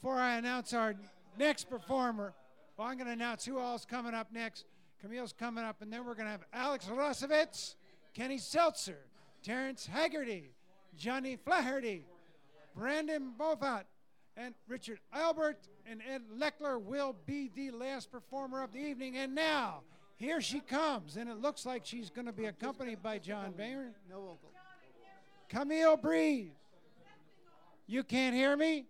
before I announce our next performer, well, I'm going to announce who all's coming up next. Camille's coming up, and then we're going to have Alex Rosovitz, Kenny Seltzer, Terrence Haggerty, Johnny Flaherty, Brandon Bofat, and Richard Albert, and Ed Leckler will be the last performer of the evening. And now, here she comes, and it looks like she's going to be accompanied by John Boehmer. No vocal. Camille Breeze. You can't hear me?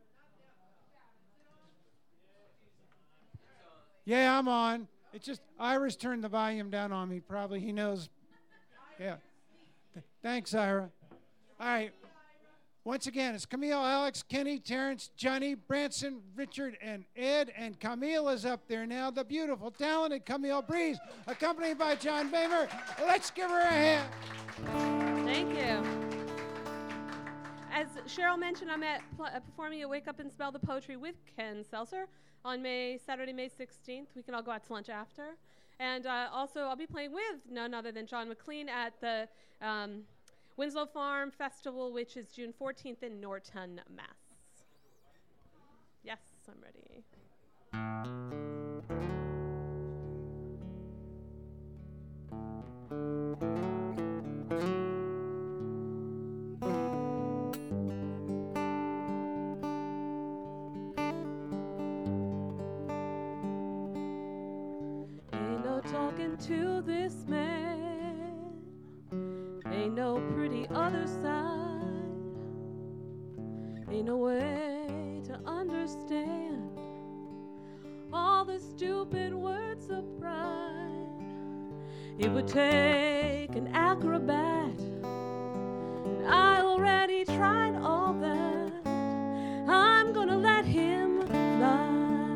Yeah, I'm on. It's just Ira's turned the volume down on me. Probably he knows. Yeah. Thanks, Ira. All right. Once again, it's Camille, Alex, Kenny, Terrence, Johnny, Branson, Richard, and Ed. And Camille is up there now. The beautiful, talented Camille Breeze, accompanied by John Boehmer. Let's give her a hand. Thank you. As Cheryl mentioned, I'm performing at Wake Up and Spell the Poetry with Ken Seltzer on Saturday, May 16th. We can all go out to lunch after. And also, I'll be playing with none other than John McLean at the Winslow Farm Festival, which is June 14th in Norton, Mass. Yes, I'm ready. Ain't no talking to this man, ain't no pretty other side, ain't no way to understand all the stupid words of pride. It would take an acrobat, and I already tried all that. I'm gonna let him fly.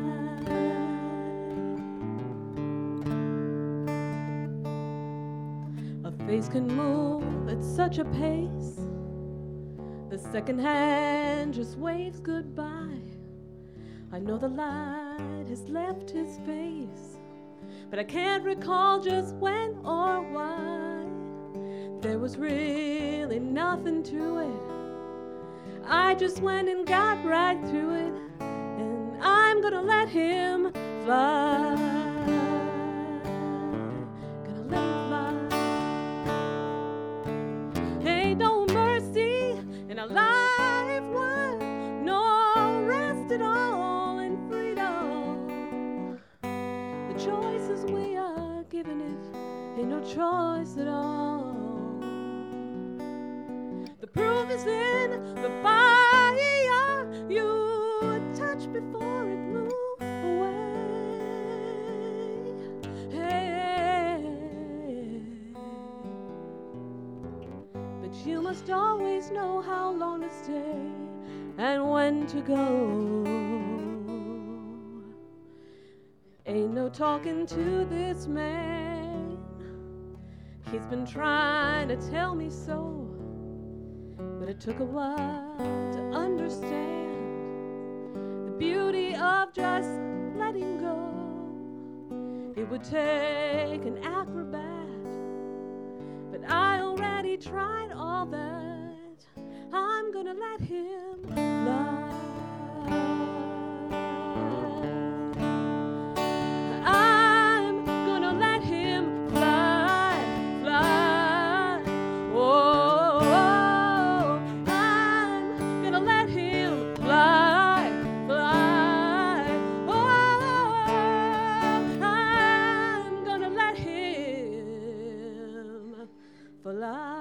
A face can move at such a pace, the second hand just waves goodbye. I know the light has left his face, but I can't recall just when or why. There was really nothing to it. I just went and got right through it, and I'm gonna let him fly. Gonna let him fly. Ain't no mercy in a life worth no rest at all in freedom. The choices we are giving it ain't no choice at all. The proof is in the fire you touch before it moves away. Hey. But you must always know how long to stay and when to go. Ain't no talking to this man. He's been trying to tell me so, but it took a while to understand the beauty of just letting go. It would take an acrobat, but I already tried all that. I'm gonna let him fly. I'm gonna let him fly, fly. Oh, I'm gonna let him fly, fly. Oh, I'm gonna let him fly.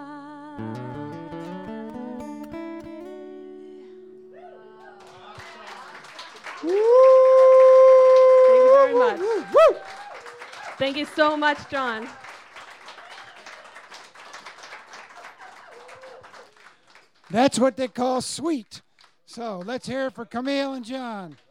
Thank you very much. Thank you so much, John. That's what they call sweet. So let's hear it for Camille and John.